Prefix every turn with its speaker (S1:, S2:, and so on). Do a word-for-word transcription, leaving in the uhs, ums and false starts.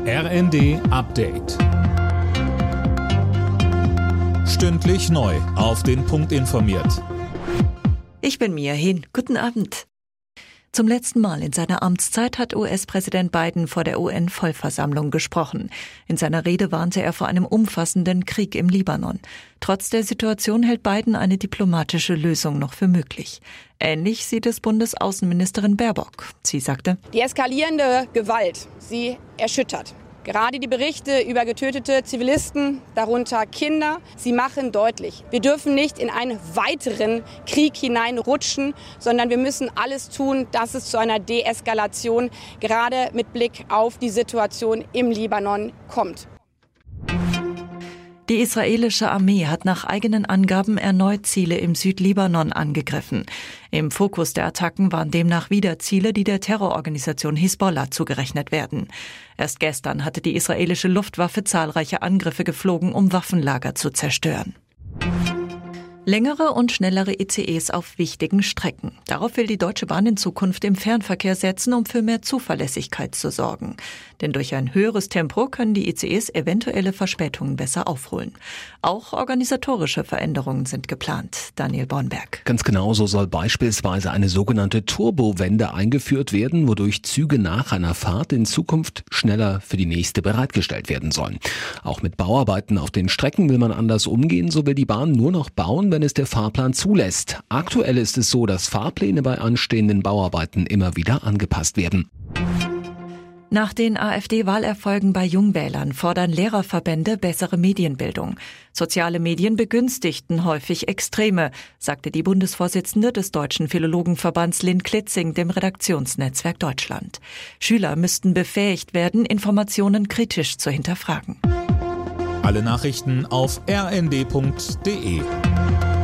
S1: R N D Update. Stündlich neu auf den Punkt informiert.
S2: Ich bin Mia Hin. Guten Abend. Zum letzten Mal in seiner Amtszeit hat U S-Präsident Biden vor der U N-Vollversammlung gesprochen. In seiner Rede warnte er vor einem umfassenden Krieg im Libanon. Trotz der Situation hält Biden eine diplomatische Lösung noch für möglich. Ähnlich sieht es Bundesaußenministerin Baerbock. Sie sagte:
S3: Die eskalierende Gewalt, sie erschüttert. Gerade die Berichte über getötete Zivilisten, darunter Kinder, sie machen deutlich, wir dürfen nicht in einen weiteren Krieg hineinrutschen, sondern wir müssen alles tun, dass es zu einer Deeskalation gerade mit Blick auf die Situation im Libanon kommt.
S2: Die israelische Armee hat nach eigenen Angaben erneut Ziele im Südlibanon angegriffen. Im Fokus der Attacken waren demnach wieder Ziele, die der Terrororganisation Hisbollah zugerechnet werden. Erst gestern hatte die israelische Luftwaffe zahlreiche Angriffe geflogen, um Waffenlager zu zerstören. Längere und schnellere E C Es auf wichtigen Strecken. Darauf will die Deutsche Bahn in Zukunft im Fernverkehr setzen, um für mehr Zuverlässigkeit zu sorgen. Denn durch ein höheres Tempo können die E C Es eventuelle Verspätungen besser aufholen. Auch organisatorische Veränderungen sind geplant. Daniel Bornberg.
S4: Ganz genau, so soll beispielsweise eine sogenannte Turbowende eingeführt werden, wodurch Züge nach einer Fahrt in Zukunft schneller für die nächste bereitgestellt werden sollen. Auch mit Bauarbeiten auf den Strecken will man anders umgehen, so will die Bahn nur noch bauen, wenn es der Fahrplan zulässt. Aktuell ist es so, dass Fahrpläne bei anstehenden Bauarbeiten immer wieder angepasst werden.
S2: Nach den AfD-Wahlerfolgen bei Jungwählern fordern Lehrerverbände bessere Medienbildung. Soziale Medien begünstigten häufig Extreme, sagte die Bundesvorsitzende des Deutschen Philologenverbands Lynn Klitzing dem Redaktionsnetzwerk Deutschland. Schüler müssten befähigt werden, Informationen kritisch zu hinterfragen.
S1: Alle Nachrichten auf r n d punkt d e.